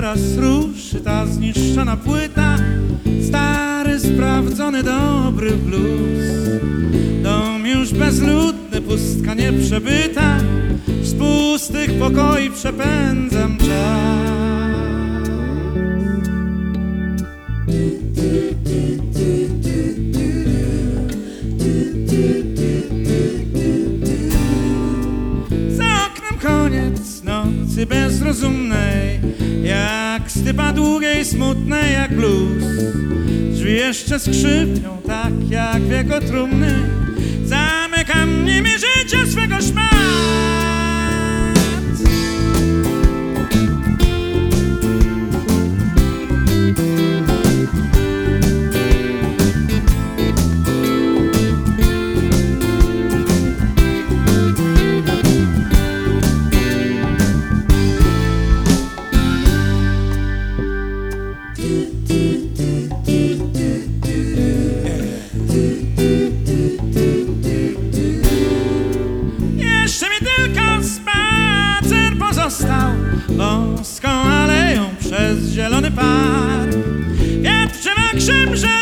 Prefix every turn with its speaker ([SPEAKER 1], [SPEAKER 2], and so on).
[SPEAKER 1] teraz ruszy ta zniszczona płyta. Stary, sprawdzony, dobry blues. Dom już bezludny, pustka nieprzebyta. Z pustych pokoi przepędzam czas. Koniec nocy bezrozumnej, jak stypa długiej, smutnej jak blues. Drzwi jeszcze skrzypią tak jak w jego trumny. Zamykam nimi życie swego szmat. Jeszcze mi tylko spacer pozostał wąską aleją przez zielony park. Wiatr przema krzemrze